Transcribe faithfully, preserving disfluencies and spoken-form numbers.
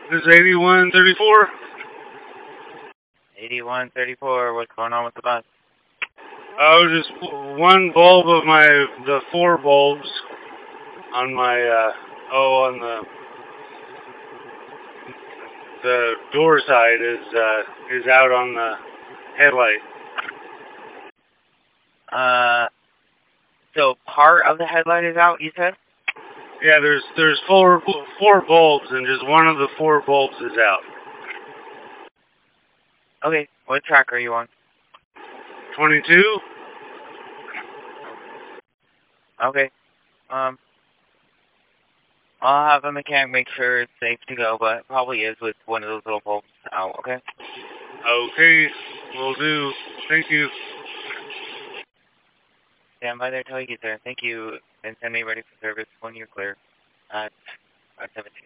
This is eighty-one thirty-four. eighty-one thirty-four, what's going on with the bus? Oh, just one bulb of my, the four bulbs on my, uh, oh, on the, the door side is, uh, is out on the headlight. Uh, so part of the headlight is out, you said? Yeah, there's, there's four, four bulbs and just one of the four bulbs is out. Okay, what track are you on? twenty-two? Okay, um, I'll have a mechanic make sure it's safe to go, but it probably is with one of those little bulbs out, okay? Okay, will do. Thank you. Stand by there till you get there. Thank you, and send me ready for service when you're clear at, at seventeen.